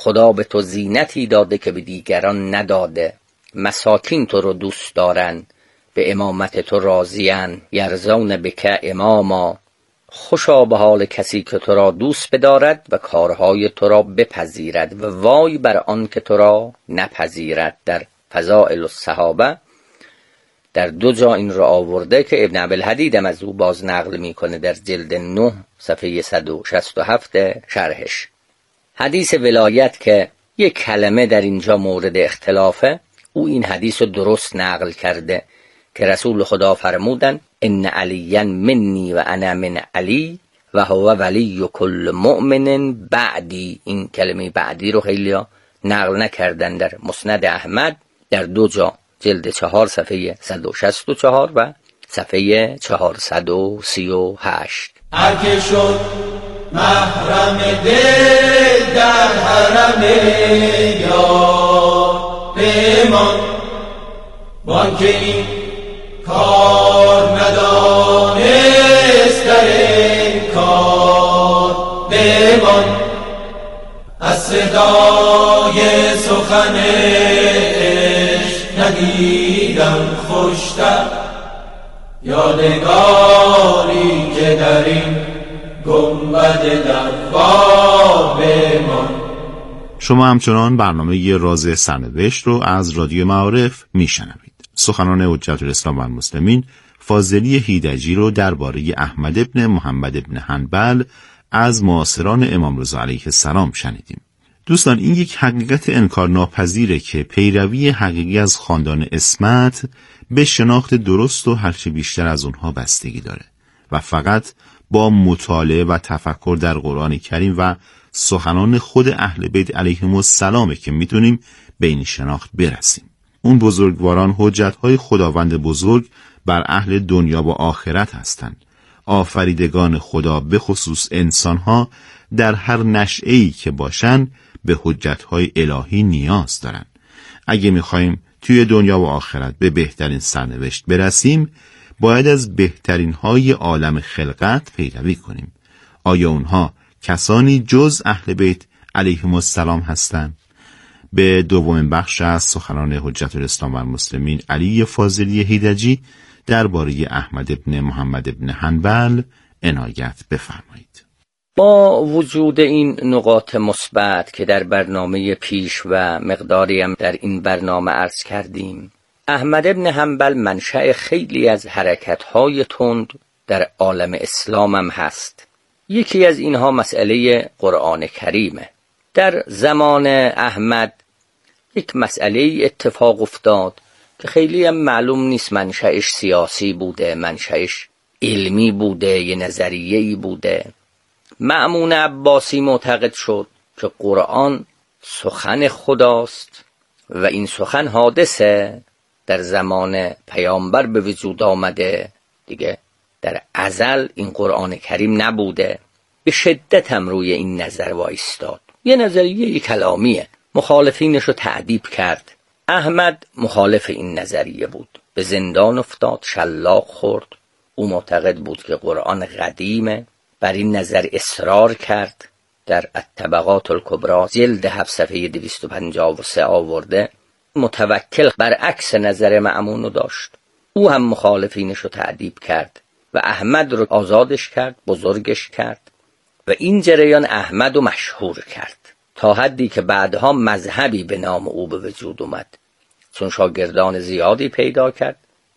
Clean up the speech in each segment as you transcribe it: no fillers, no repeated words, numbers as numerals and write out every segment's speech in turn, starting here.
خدا به تو زینتی داده که به دیگران نداده. مساکین تو رو دوست دارن، به امامت تو راضیان. یرضون بک اماما، خوشا به حال کسی که تو را دوست بدارد و کارهای تو را بپذیرد، و وای بر آن که تو را نپذیرد. در فضائل الصحابه در 2 جا این را آورده که ابن ابوالحدید هم از او باز نقل میکنه در جلد 9 صفحه 167 شرحش. حدیث ولایت که یک کلمه در اینجا مورد اختلافه، او این حدیث رو درست نقل کرده که رسول خدا فرمودن ان علی منی و انا من علی و هو ولی کل مؤمن بعدی. این کلمه بعدی رو خیلی نقل نکردن. در مسند احمد در 2 جا، جلد 4 صفحه 164 و صفحه 438. هر که شد محرم دل در حرم یار بمان، وان که این کار ندانست در این کار بمان. از صدای سخن عشق ندیدم خوشتر، یادگاری که در این گنبد دوار بمان. شما همچنان برنامه راز سرنوشت رو از رادیو معارف میشنوید. سخنان حجت الاسلام و المسلمین فاضلی هیدجی رو درباره احمد ابن محمد ابن حنبل از معاصران امام رضا علیه السلام شنیدیم. دوستان، این یک حقیقت انکارناپذیره که پیروی حقیقی از خاندان اسمت به شناخت درست و هرچه بیشتر از اونها بستگی داره و فقط با مطالعه و تفکر در قرآن کریم و سخنان خود اهل بیت علیهم السلام که میتونیم به این شناخت برسیم. اون بزرگواران حجت‌های خداوند بزرگ بر اهل دنیا و آخرت هستند. آفریدگان خدا به خصوص انسانها در هر نشأه‌ای که باشن به حجت‌های الهی نیاز دارن. اگه میخوایم توی دنیا و آخرت به بهترین سرنوشت برسیم، باید از بهترین های عالم خلقت پیروی کنیم. آیا اونها کسانی جز اهل بیت علیهم السلام هستند؟ به دومین بخش از سخنان حجت الاسلام و المسلمین علی فاضلی هیدجی درباره احمد ابن محمد ابن حنبل عنایت بفرمایید. با وجود این نقاط مثبت که در برنامه پیش و مقداری هم در این برنامه عرض کردیم، احمد ابن حنبل منشأ خیلی از حرکت‌های تند در عالم اسلام هم هست. یکی از اینها مسئله قرآن کریمه. در زمان احمد یک مسئله اتفاق افتاد که خیلی هم معلوم نیست منشأش سیاسی بوده، منشأش علمی بوده، یه نظریه‌ای بوده. مأمون عباسی معتقد شد که قرآن سخن خداست و این سخن حادثه در زمان پیامبر به وجود آمده، دیگه در ازل این قرآن کریم نبوده. به شدت هم روی این نظر وایستاد. یه نظریه کلامیه. مخالفینش رو تعذیب کرد. احمد مخالف این نظریه بود، به زندان افتاد، شلاق خورد. او معتقد بود که قرآن قدیمه، بر این نظر اصرار کرد. در الطبقات الکبری جلد 7 صفحه 253 آورده. متوکل برعکس نظر مأمون رو داشت. او هم مخالفینش رو تعذیب کرد و احمد رو آزادش کرد، بزرگش کرد و این جریان احمد رو مشهور کرد تا حدی که بعدها مذهبی به نام او به وجود اومد، چون شاگردان زیادی پیدا کرد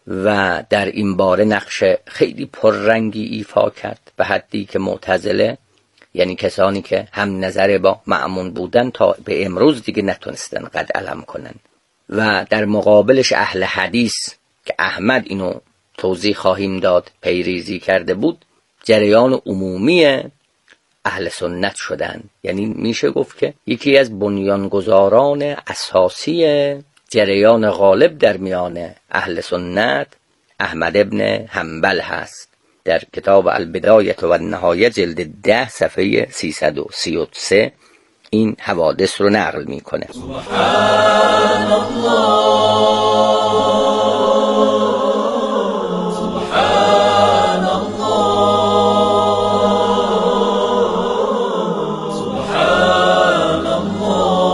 و در این باره نقش خیلی پررنگی ایفا کرد، به حدی که معتزله، یعنی کسانی که هم نظر با مأمون بودن، تا به امروز دیگه نتونستن قد علم کنن. و در مقابلش اهل حدیث که احمد اینو توضیح خواهیم داد پیریزی کرده بود، جریان عمومی اهل سنت شدن. یعنی میشه گفت که یکی از بنیانگذاران اساسی جریان غالب در میان اهل سنت احمد ابن حنبل هست. در کتاب البدایه و النهایه جلد 10 صفحه 333 این حوادث رو نقل میکنه. سبحان الله سبحان الله سبحان الله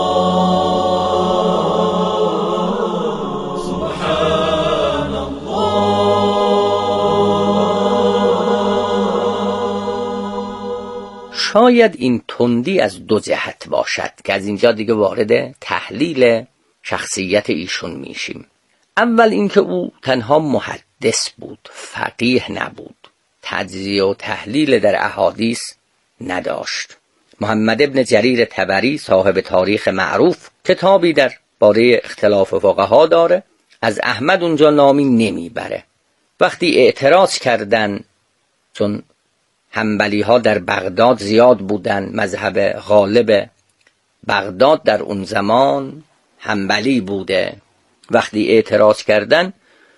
شاید این تندی از دو جهت باشد که از اینجا دیگه وارد تحلیل شخصیت ایشون میشیم. اول اینکه او تنها محدث بود، فقیه نبود، تجزیه و تحلیل در احادیث نداشت. محمد ابن جریر طبری صاحب تاریخ معروف کتابی در باره اختلاف فقها داره، از احمد اونجا نامی نمیبره. وقتی اعتراض کردن، چون حنبلی ها در بغداد زیاد بودن، مذهب غالب بغداد در اون زمان حنبلی بوده، وقتی اعتراض کردن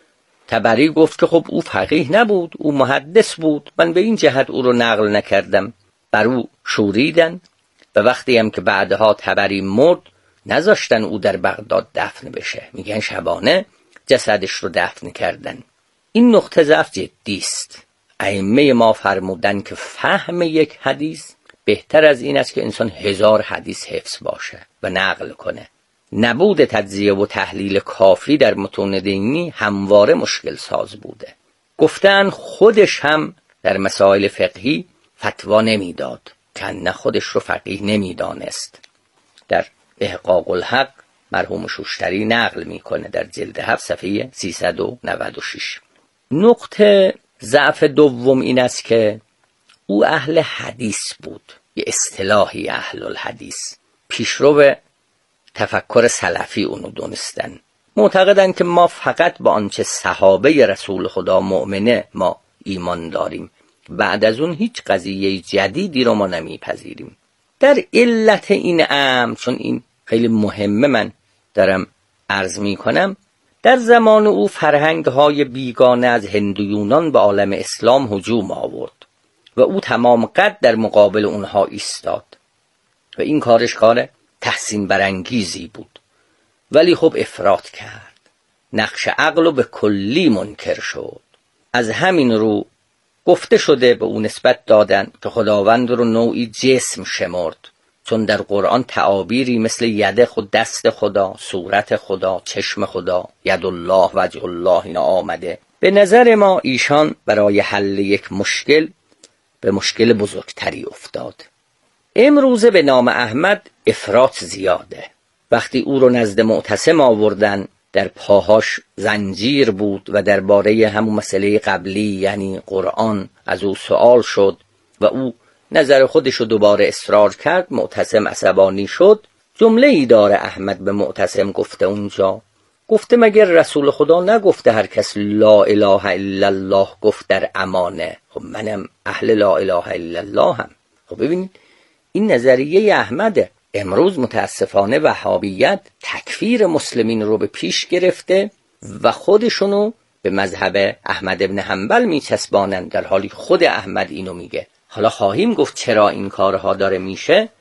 طبری گفت که خب او فقیه نبود، او محدث بود، من به این جهت او رو نقل نکردم. بر او شوریدن و وقتی هم که بعدها طبری مرد نذاشتن او در بغداد دفن بشه، میگن شبانه جسدش رو دفن کردن. این نقطه ضعف جدی است. ائمه ما فرمودن که فهم یک حدیث بهتر از این است که انسان 1000 حدیث حفظ باشه و نقل کنه. نبود تجزیه و تحلیل کافی در متون دینی همواره مشکل ساز بوده. گفتن خودش هم در مسائل فقهی فتوا نمیداد، کنه خودش رو فقیه نمیدانست. در احقاق الحق مرحوم شوشتری نقل میکنه در جلد 7 صفحه 396. نقطه ضعف دوم این است که او اهل حدیث بود، یه اصطلاحی اهل الحدیث، پیشرو تفکر سلفی اونو دونستن. معتقدن که ما فقط با آنچه صحابه رسول خدا مؤمنه ما ایمان داریم، بعد از اون هیچ قضیه جدیدی رو ما نمیپذیریم. در علت این امر، چون این خیلی مهمه من دارم عرض میکنم، در زمان او فرهنگ‌های بیگانه از هندویونان به عالم اسلام هجوم آورد و او تمام قد در مقابل اونها ایستاد و این کارش کار تحسین برانگیزی بود، ولی خب افراط کرد، نقش عقل رو به کلی منکر شد. از همین رو گفته شده به اون نسبت دادن که خداوند رو نوعی جسم شمرد، چون در قرآن تعابیری مثل ید خود، دست خدا، صورت خدا، چشم خدا، ید الله، وجه الله اینا آمده. به نظر ما ایشان برای حل یک مشکل به مشکل بزرگتری افتاد. امروزه به نام احمد افراط زیاده. وقتی او رو نزد معتصم آوردن، در پاهاش زنجیر بود و درباره همون مسئله قبلی یعنی قرآن از او سوال شد و او نظر خودش رو دوباره اصرار کرد. معتصم عصبانی شد. جمله ای داره احمد به معتصم گفته اونجا، گفته مگر رسول خدا نگفته هر کس لا اله الا الله گفت در امانه؟ خب منم اهل لا اله الا الله هم. خب ببینید این نظریه احمده. امروز متاسفانه وهابیت تکفیر مسلمین رو به پیش گرفته و خودشونو به مذهب احمد ابن حنبل میچسبانن، در حالی خود احمد اینو میگه. حالا خواهیم گفت چرا این کارها داره میشه.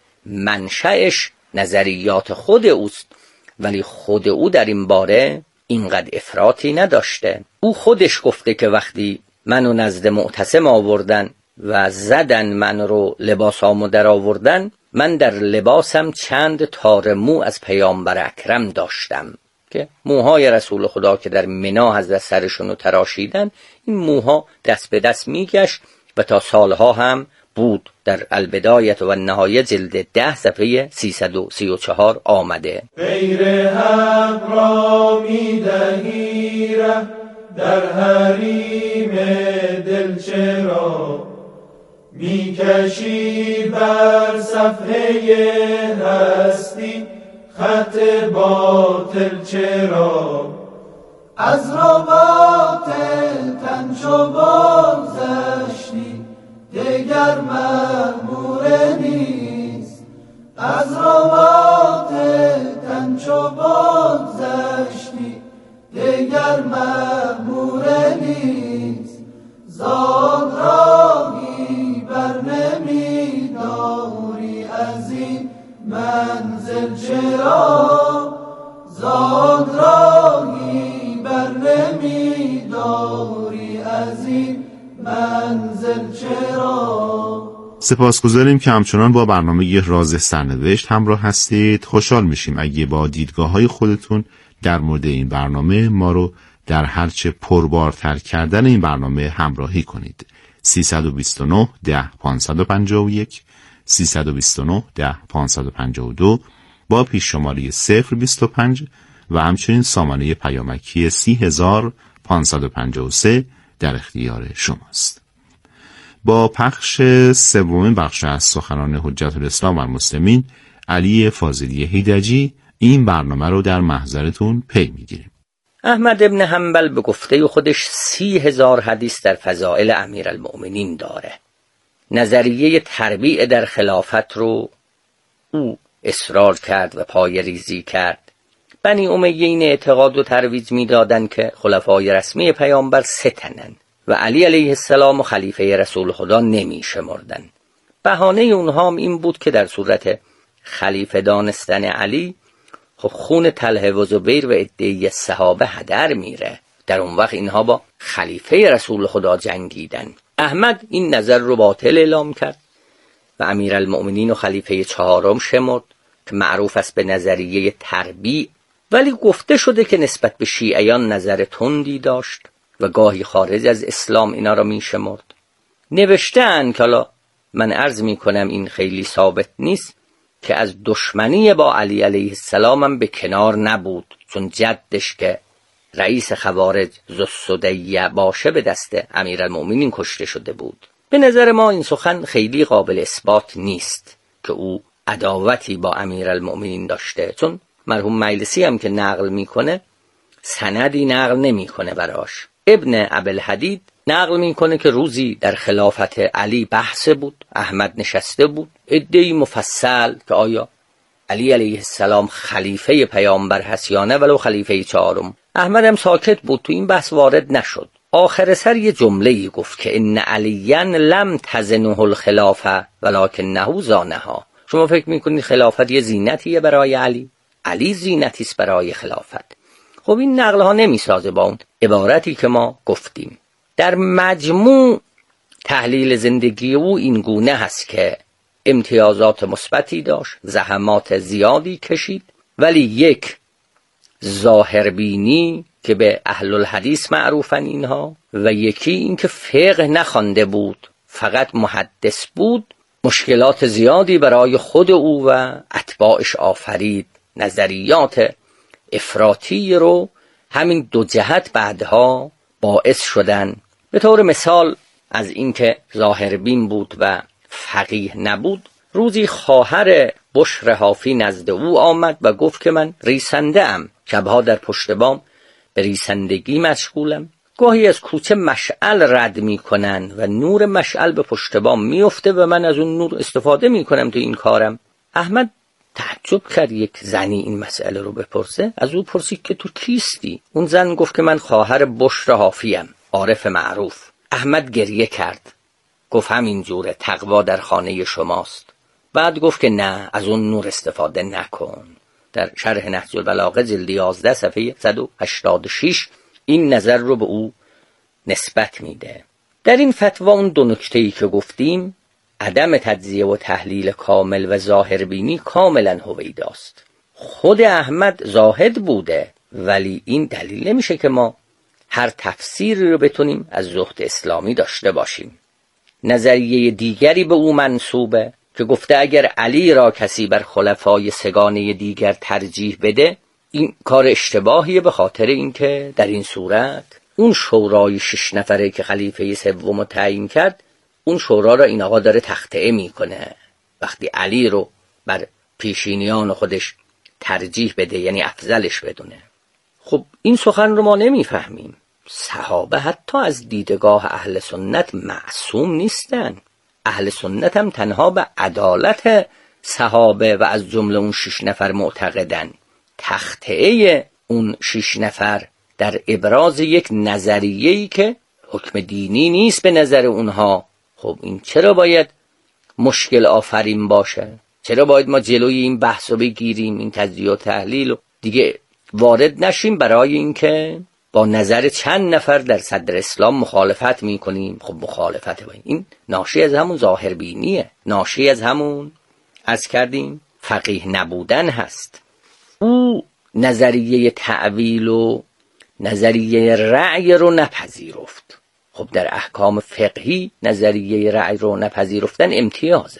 منشأش نظریات خود اوست، ولی خود او در این باره اینقدر افراطی نداشته. او خودش گفته که وقتی منو نزد معتصم آوردن و زدن من رو، لباسامو در آوردن، من در لباسم چند تار مو از پیامبر اکرم داشتم که موهای رسول خدا که در منا حضرت سرشونو تراشیدن، این موها دست به دست میگشت و تا سالها هم بود. در البدایه و النهایه جلد 10 صفحه 334 آمده. غیر حق را میدهی ره در حریم دل چرا، میکشی بر صفحه هستی خط باطل چرا، از رباط تن چو بگذشتی دگر مأمور نیست، از رباط تن چو بگذشتی دگر مأمور نیست، زاد راهی بر نمیداری از این منزل چرا، زاد راهی بر نمیداری از این منزل چرا. سپاسگزاریم که همچنان با برنامه راز سرنوشت همراه هستید. خوشحال میشیم اگه با دیدگاه‌های خودتون در مورد این برنامه ما رو در هرچه پربارتر کردن این برنامه همراهی کنید. 329 10 551 329 10 552 با پیش شماره 025 و همچنین سامانه پیامکی 30553 در اختیار شماست. با پخش سومین بخش از سخنان حجت الاسلام و المسلمین علی فاضلی هیدجی این برنامه رو در محضرتون پی میگیریم. احمد ابن حنبل به گفته خودش 30,000 حدیث در فضائل امیرالمؤمنین داره. نظریه تربیع در خلافت رو او اصرار کرد و پای ریزی کرد. بنی امیه این اعتقاد و ترویج میدادن که خلفای رسمی پیامبر 3 تنن و علی علیه السلام و خلیفه رسول خدا نمی شمردن. بهانه اونها هم این بود که در صورت خلیفه دانستن علی خب خون طلحه و زبیر و عده‌ای صحابه هدر میره. در اون وقت اینها با خلیفه رسول خدا جنگیدن. احمد این نظر رو باطل اعلام کرد و امیرالمؤمنین و خلیفه 4 شمرد که معروف است به نظریه تربیع، ولی گفته شده که نسبت به شیعیان نظر تندی داشت و گاهی خارج از اسلام اینا را می شمرد. نوشته‌اند که حالا من عرض می کنم این خیلی ثابت نیست که از دشمنی با علی علیه السلام هم به کنار نبود، چون جدش که رئیس خوارج ذوالسدیه باشه به دست امیرالمؤمنین کشته شده بود. به نظر ما این سخن خیلی قابل اثبات نیست که او عداوتی با امیرالمؤمنین داشته، چون مرحوم مجلسی هم که نقل میکنه سندی نقل نمیکنه براش. ابن ابوالحدید نقل میکنه که روزی در خلافت علی بحث بود، احمد نشسته بود، عده‌ای مفصل که آیا علی علیه السلام خلیفه پیامبر هست یا نه، ولو خلیفه 4. احمد هم ساکت بود، تو این بحث وارد نشد. آخر سر یه جمله‌ای گفت که ان علیاً لم تزنه الخلافه ولکنه زانها. شما فکر میکنید خلافت یه زینتیه برای علی؟ علی زینتی است برای خلافت. خب این نقل ها نمیسازه با اون عبارتی که ما گفتیم. در مجموع تحلیل زندگی او این گونه هست که امتیازات مثبتی داشت، زحمات زیادی کشید، ولی یک ظاهربینی که به اهل الحدیث معروفن اینها، و یکی این که فقه نخوانده بود، فقط محدث بود، مشکلات زیادی برای خود او و اتباعش آفرید. نظریات افراطی رو همین 2 جهت بعدها باعث شدن. به طور مثال از اینکه ظاهربین بود و فقیه نبود، روزی خواهر بشر حافی نزد او آمد و گفت که من ریسنده ام، شبها در پشت بام به ریسندگی مشغولم، گاهی از کوچه مشعل رد می کنن و نور مشعل به پشت بام میفته و من از اون نور استفاده می کنم تو این کارم. احمد تعجب کرد یک زنی این مسئله رو بپرسه. از او پرسید که تو کیستی؟ اون زن گفت که من خواهر بشر حافیم، عارف معروف. احمد گریه کرد، گفت همین جوره، تقوا در خانه شماست. بعد گفت که نه، از اون نور استفاده نکن. در شرح نهج البلاغه جلد 11 صفحه 186 این نظر رو به او نسبت میده. در این فتوا اون 2 نکته‌ای که گفتیم، عدم تجزیه و تحلیل کامل و ظاهربینی کاملا هویداست. خود احمد زاهد بوده، ولی این دلیل نمیشه که ما هر تفسیری رو بتونیم از زهد اسلامی داشته باشیم. نظریه دیگری به او منسوبه که گفته اگر علی را کسی بر خلفای 3 دیگر ترجیح بده، این کار اشتباهیه، به خاطر اینکه در این صورت اون شورای 6 نفره که خلیفه 3 تعیین کرد، اون شورا را این آقا داره تخطئه میکنه. وقتی علی رو بر پیشینیان خودش ترجیح بده یعنی افضلش بدونه. خب این سخن رو ما نمیفهمیم. صحابه حتی از دیدگاه اهل سنت معصوم نیستن. اهل سنت هم تنها به عدالت صحابه و از جمله اون 6 نفر معتقدن. تخطئه اون 6 نفر در ابراز یک نظریه‌ای که حکم دینی نیست به نظر اونها. خب این چرا باید مشکل آفرین باشه؟ چرا باید ما جلوی این بحث رو بگیریم، این تجزیه و تحلیل و دیگه وارد نشیم برای اینکه با نظر چند نفر در صدر اسلام مخالفت میکنیم؟ خب مخالفت باید. این ناشی از همون ظاهربینیه، ناشی از همون از کردیم فقیه نبودن هست. او نظریه تعویل و نظریه رأی رو نپذیرفت. خب در احکام فقهی نظریه رأی رو نپذیرفتن امتیازه.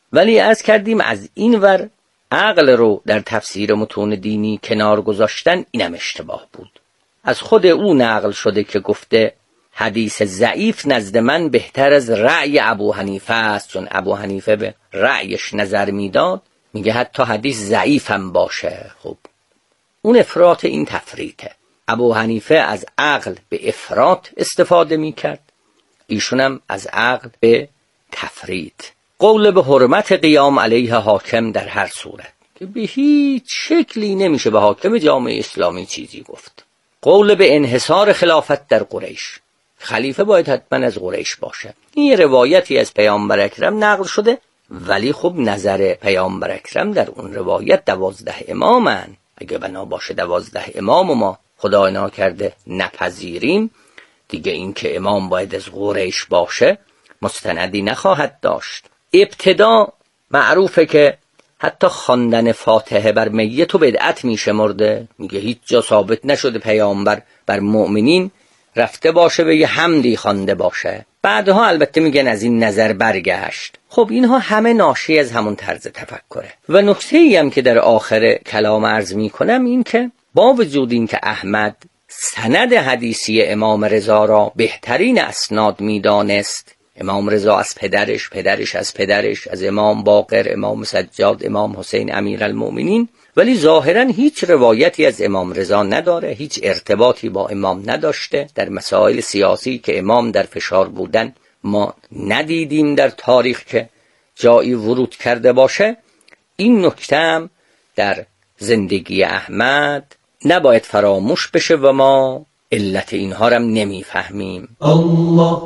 ولی عرض کردیم از این ور عقل رو در تفسیر متون دینی کنار گذاشتن اینم اشتباه بود. از خود او نقل شده که گفته حدیث ضعیف نزد من بهتر از رأی ابو حنیفه است، چون ابو حنیفه به رأیش نظر میداد، میگه حتی حدیث ضعیف هم باشه. خب اون افراط، این تفریطه. ابو حنیفه از عقل به افراط استفاده میکرد، ایشون هم از عقل به تفریط. قول به حرمت قیام علیه حاکم در هر صورت، که به هیچ شکلی نمیشه به حاکم جامعه اسلامی چیزی گفت. قول به انحصار خلافت در قریش، خلیفه باید حتما از قریش باشه. این یه روایتی از پیامبر اکرم نقل شده، ولی خب نظر پیامبر اکرم در اون روایت 12 امامن. اگه بنا باشه 12 امام و ما خدای ناکرده نپذیریم، دیگه این که امام باید از قریش باشه مستندی نخواهد داشت. ابتدا معروفه که حتی خواندن فاتحه بر میت و بدعت میشمرده، میگه هیچ جا ثابت نشده پیامبر بر مؤمنین رفته باشه به یه حمدی خوانده باشه. بعدها البته میگن از این نظر برگشت. خب اینها همه ناشی از همون طرز تفکره. و نکته‌ای هم که در آخر کلام عرض میکنم این که با وجود این که احمد سند حدیثی امام رضا را بهترین اسناد میدانست، امام رضا از پدرش، پدرش از پدرش، از امام باقر، امام سجاد، امام حسین امیرالمؤمنین، ولی ظاهراً هیچ روایتی از امام رضا نداره، هیچ ارتباطی با امام نداشته. در مسائل سیاسی که امام در فشار بودن ما ندیدیم در تاریخ که جایی ورود کرده باشه. این نکته هم در زندگی احمد نباید فراموش بشه و ما علت اینها رو نمیفهمیم. الله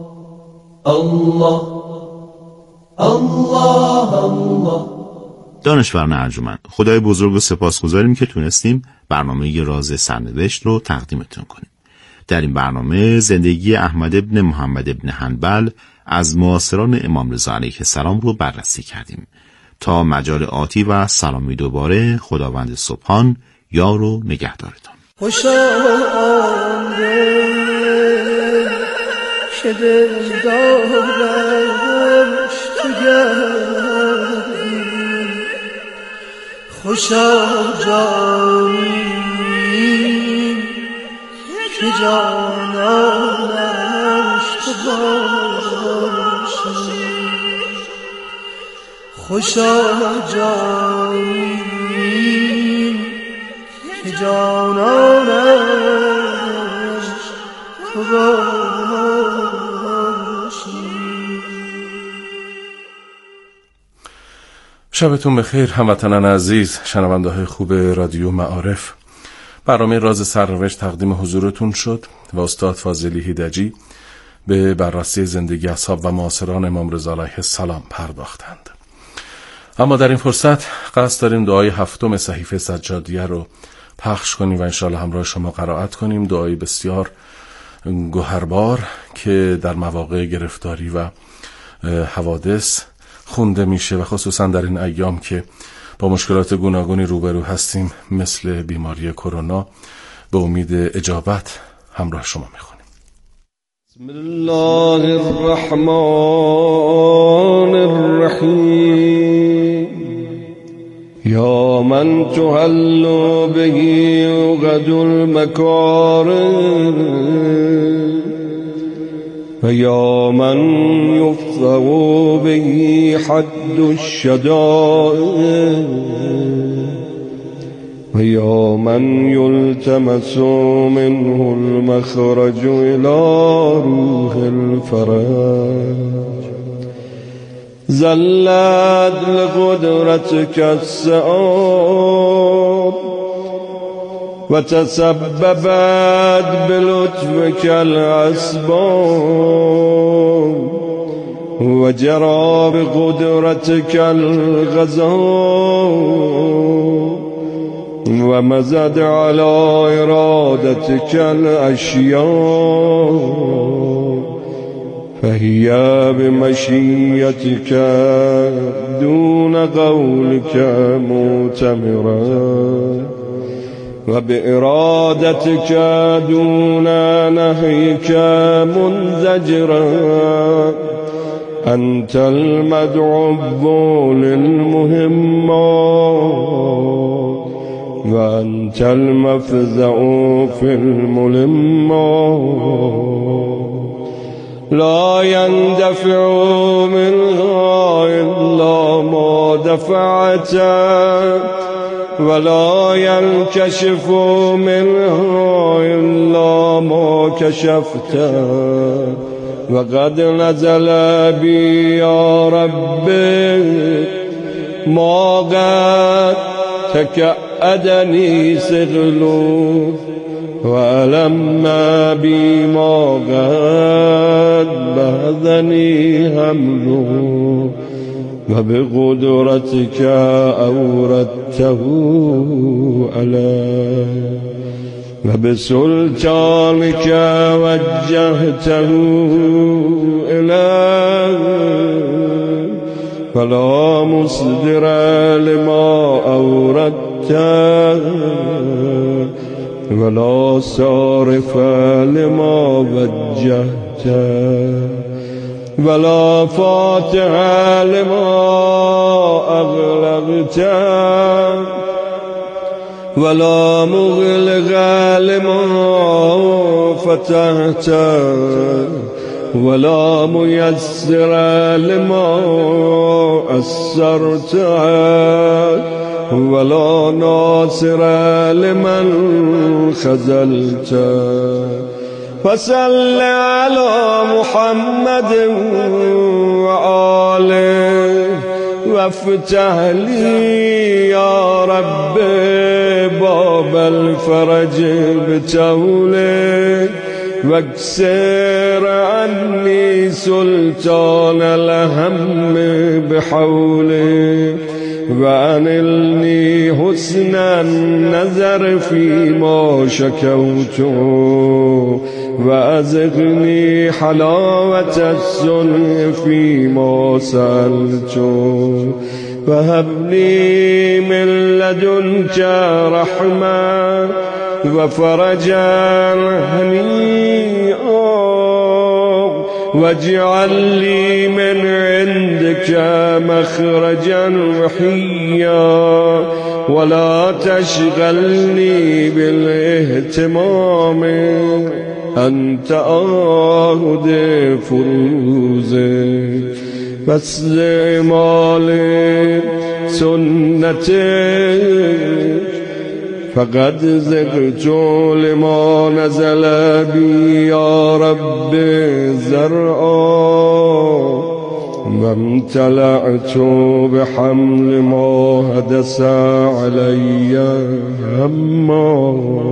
الله الله الله. دانشوران ارجمند، خدای بزرگ و سپاسگزاریم که تونستیم برنامه راز سرنوشت رو تقدیمتون کنیم. در این برنامه زندگی احمد ابن محمد ابن حنبل از معاصران امام رضا علیه السلام رو بررسی کردیم. تا مجال آتی و سلامی دوباره، خداوند سبحان یار و نگهدارتان. که دل دارش تو گردی، خوشا جانی که جانانش تو باشی، خوشا جانی که جانانش تو باشی. شبتون بخیر هموطنان عزیز، شنونده های خوب رادیو معارف. برنامه راز سرنوشت تقدیم حضورتون شد و استاد فاضلی هیدجی به بررسی زندگی اصحاب و معاصران امام رضا علیه السلام پرداختند. اما در این فرصت قصد داریم دعای 7 صحیفه سجادیه رو پخش کنیم و انشاءالله همراه شما قرائت کنیم. دعای بسیار گوهربار که در مواقع گرفتاری و حوادث خونده میشه و خصوصا در این ایام که با مشکلات گوناگونی روبرو هستیم مثل بیماری کرونا، به امید اجابت همراه شما میخونیم. بسم الله الرحمن الرحیم. یا من تحل به عقد المکارم و یا من یفضع به حد الشدائد و یا من یلتمس منه المخرج الى روح الفرج. زلت لقدرتك السعاب و تسببت بلطفك الاسباب و جرى بقدرتك الغضب و مزد على ارادتك الاشیاء فهي بمشيتك دون قولك معتمرا و بإرادتك دون نهيك منزجرا أنت المدعو للمهمات وأنت المفزع في الملمات لا يندفع منها إلا ما دفعته ولا ينكشف منها إلا ما كشفته وقد نزل بي يا ربي ما قد تكأدني سغلو وألما بي ما قد بهذني هملو وبقدرتك أوردته علي وبسلطانك وجهته إليه فلا مصدر لما أوردته ولا صارف لما وجهته ولا فاتح لما أغلقته ولا مغلق لما فتحته ولا ميسر لما أسرته ولا ناصر لمن خذلته فصل على محمد وآله وافتح لي يا رب باب الفرج بتولك واكسر عني سلطان الهم بحولك وأنلني حسن النظر فيما شكوت وأزغني حلاوة السنء فيما سألت وهب لي من لدنك رحمة وفرجا هنيئا واجعل لي من عندك مخرجا وحيا ولا تشغلني بالاهتمام أنت آهد فروزي واستعمال سنتك فقد زغت لما نزل بي يا رب زرعا وامتلأت بحمل ما هدس علي هما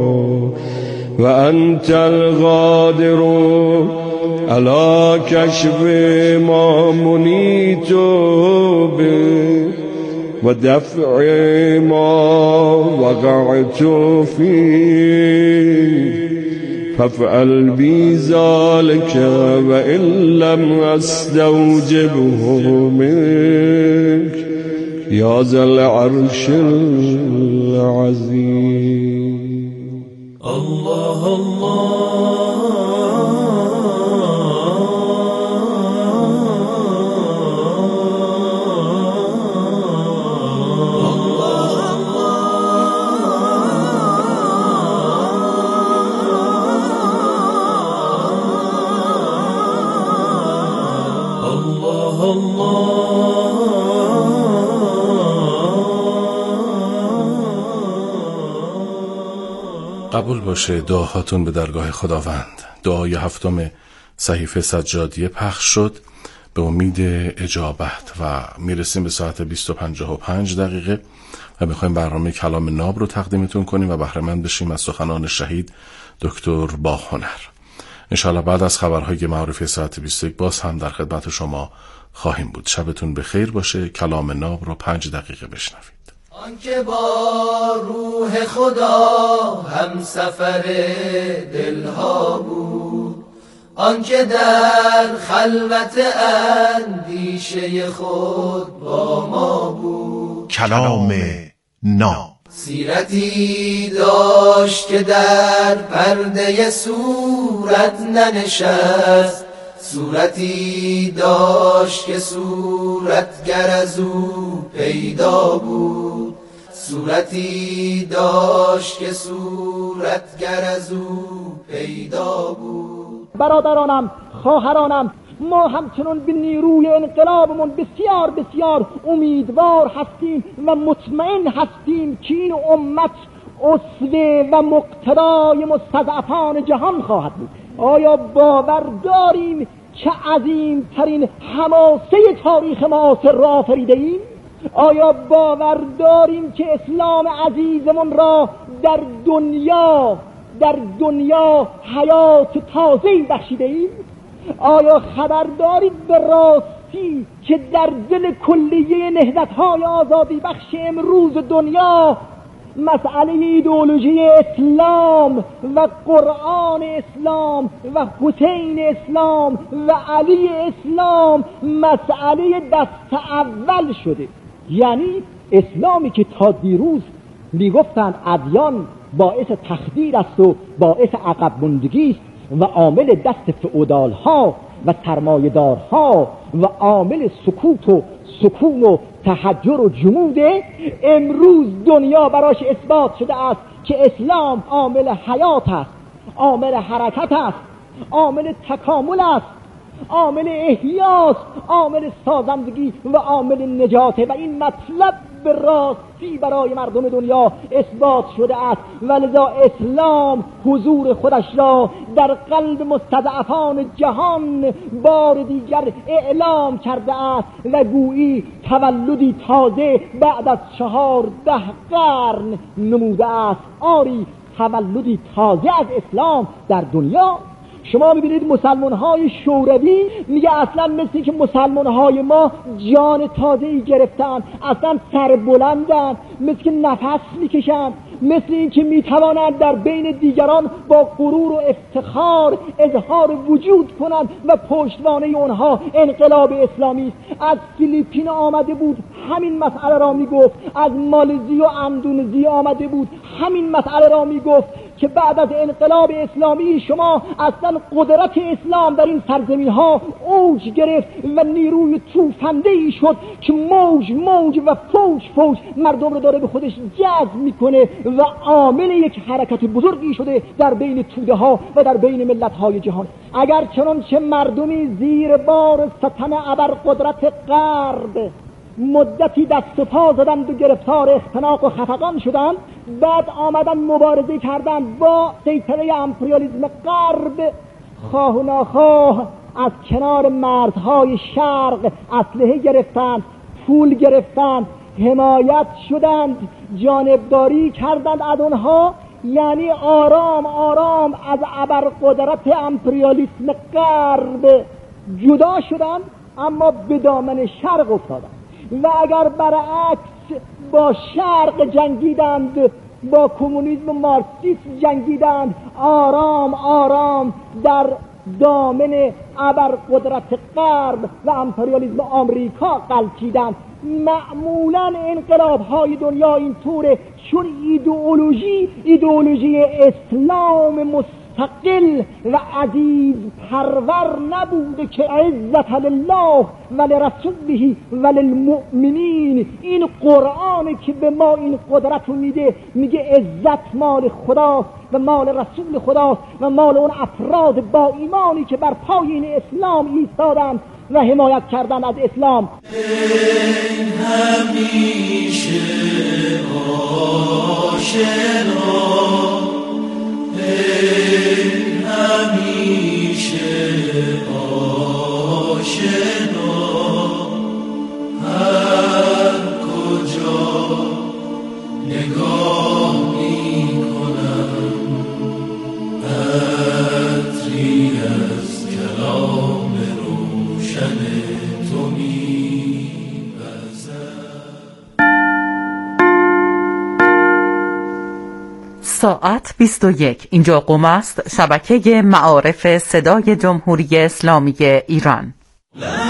وأنت الغادر على كشف ما منيت به ودفع ما وقعت فيه فافعل بي ذلك وإن لم أستوجبه منك يا ذا العرش العظيم. الله الله قبول باشه دعاهاتون به درگاه خداوند. دعای هفتم صحیفه سجادیه پخش شد به امید اجابت و میرسیم به ساعت 20:55 و میخوایم برنامه کلام ناب رو تقدیمتون کنیم و بهره مند بشیم از سخنان شهید دکتر باهنر. انشاءالله بعد از خبرهای معرفی ساعت 21 باز هم در خدمت شما خواهیم بود. شبتون بخیر باشه. کلام ناب رو 5 دقیقه بشنوید. آنکه با روح خدا هم سفر دلها بود، آنکه در خلوت اندیشه خود با ما بود. کلام ناب سیرتی داشت که در پرده صورت ننشست، صورتی داشت که صورتگر از او پیدا بود، صورتی داشت که صورتگر از او پیدا بود. برادرانم، خواهرانم، ما همچنان به نیروی انقلابمون بسیار بسیار امیدوار هستیم و مطمئن هستیم که این امت اسوه و مقتدای مستضعفان جهان خواهد بود. آیا باور داریم چه عظیمترین حماسه تاریخ معاصر را آفریده ایم؟ آیا باور داریم که اسلام عزیزمون را در دنیا حیات تازه‌ای بخشیده ایم؟ آیا خبر دارید به راستی که در دل کلیه نهضت‌های آزادی بخش امروز دنیا مسئله ایدئولوژی اسلام و قرآن اسلام و حسین اسلام و علی اسلام مسئله دست اول شده؟ یعنی اسلامی که تا دیروز میگفتند ادیان باعث تخدیر است و باعث عقب ماندگی است و عامل دست فئودال‌ها و سرمایه‌دارها و عامل سکوت و سکون و تحجر و جموده، امروز دنیا براش اثبات شده است که اسلام عامل حیات است، عامل حرکت است، عامل تکامل است، عامل احیاست، عامل سازندگی و عامل نجاته و این مطلب به راستی برای مردم دنیا اثبات شده است و لذا اسلام حضور خودش را در قلب مستضعفان جهان بار دیگر اعلام کرده است و گویی تولدی تازه بعد از 14 قرن نموده است. آری، تولدی تازه از اسلام در دنیا. شما میبینید مسلمان‌های شوروی میگه اصلا مثل که مسلمان‌های ما جان تازه‌ای گرفتن، اصلا سربلندن، مثل که نفس میکشن، مثل این که میتوانند در بین دیگران با غرور و افتخار اظهار وجود کنند و پشتوانه اونها انقلاب اسلامی است. از فیلیپین آمده بود همین مسئله را میگفت، از مالزی و اندونزی آمده بود همین مسئله را میگفت که بعد از انقلاب اسلامی شما اصلا قدرت اسلام در این سرزمین ها اوج گرفت و نیروی توفنده‌ای شد که موج و فوج مردم رو داره به خودش جذب میکنه و عامل یک حرکت بزرگی شده در بین توده ها و در بین ملت های جهان. اگر چنانچه مردمی زیر بار ستم ابرقدرت غرب مدتی دست و پا زدند و گرفتار اختناق و خفقان شدند، بعد آمدن مبارزه کردند با سیطره امپریالیسم غرب، خواه و ناخواه از کنار مرزهای شرق اسلحه گرفتند، پول گرفتند، حمایت شدند، جانبداری کردند از آنها، یعنی آرام آرام از ابرقدرت امپریالیسم غرب جدا شدند اما به دامن شرق افتادند. و اگر برعکس با شرق جنگیدند، با کمونیسم و مارکسیسم جنگیدند، آرام آرام در دامن ابرقدرت غرب و امپریالیسم آمریکا غلطیدند. معمولا انقلاب‌های دنیا اینطوره، چون ایدئولوژی اسلام مستقل و عزیز پرور نبوده که عزت لله و لرسوله و للمؤمنین. این قرآنه که به ما این قدرت رو میده، میگه عزت مال خداست و مال رسول خداست و مال اون افراد با ایمانی که بر پای این اسلام ایستادند و حمایت کردن از اسلام. همیشه آشنا، همیشه آشنا، هر کجا نگاه میکنم عطری از کلام روشن تو می‌وزد. ساعت 21. اینجا قم است، شبکه معارف صدای جمهوری اسلامی ایران.